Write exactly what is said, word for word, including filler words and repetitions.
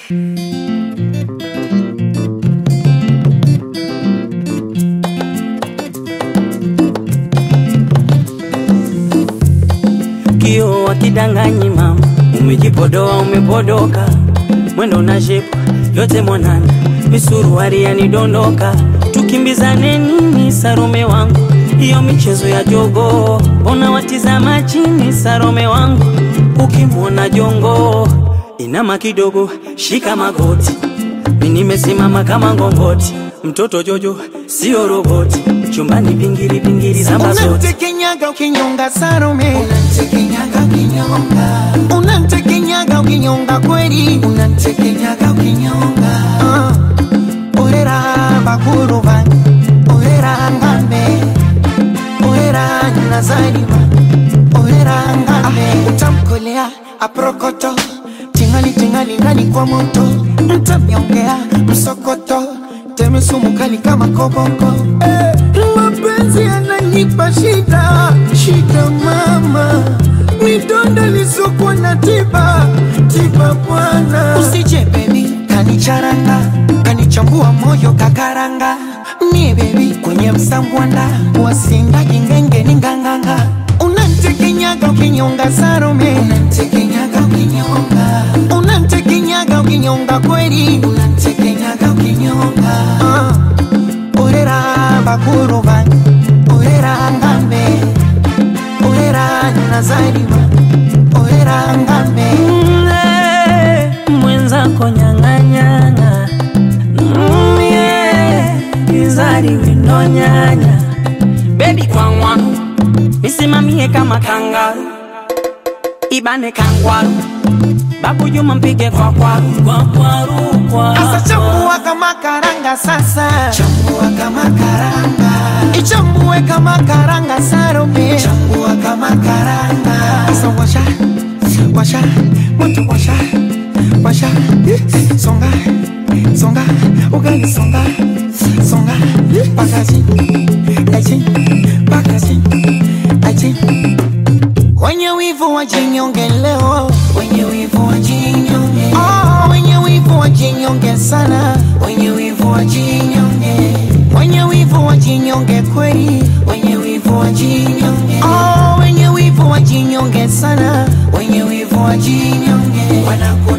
Kio wakidanganyi mama, umejipodoa umepodoka, mwendo na shepu yote mwanana, misuruari yanidondoka, tukimbizane nini Sarome wangu, hiyo michezo ya jogo, ona watizama chini Sarome wangu, ukimwona jongo, inama kidogo, shika magoti, mimi nimesimama kama ngongoti, mtoto Jojo sio roboti, chumbani pingiri pingiri zamba zote. Unantekenyaga ukinyonga Sarome, unantekenyaga ukinyonga, unantekenyaga ukinyonga kweli, unantekenyaga ukinyonga. uh, Orera bakuru bani, orera ngambe, orera nazarima, orera ngambe. ah, Utamkolea aprokoto, tingali tingali ndani kwa moto, mtamyongea msokoto, teme sumu kali kama koboko. eh, Mapenzi yananipa shida, shida mama, midonda lisokwa na tiba, tiba bwana. Usije baby, kanicharanga, kanichambua moyo kakaranga. Mie baby, kwenye msambwanda, wasinda gingenge ninganganga. Unantekenyaga ukinyonga Sarome, unantekenyaga ukinyonga, unantekenyaga ukinyonga kweli, unantekenyaga ukinyonga. uh, Orera bakuru bani, orera ngambe, orera nazarima, orera ngambe. Mwe, mwenzako nyang'anyana, mie, gizari wino nyanya, baby kwa mwangu, misimamie kama kangaru, ibane kangwaru, Babu Juma mpige kwa kwaru, kwa kwaru, kwa Asa chambua kama karanga sasa, chambua kama karanga, ichambue kama karanga Sarome, chambua kama karanga. Asa washa, washa, moto washa, washa, songa, songa, ugali songa, songa, pakaji, aji, pakaji, aji. Wenye wivu wajinyonge leo, wenye wivu wajinyonge, oh, wenye wivu wajinyonge sana, wenye wivu wajinyonge, wenye wivu wajinyonge kweli, wenye wivu wajinyonge, oh, wenye wivu wajinyonge sana, wenye wivu wajinyonge, wanakuna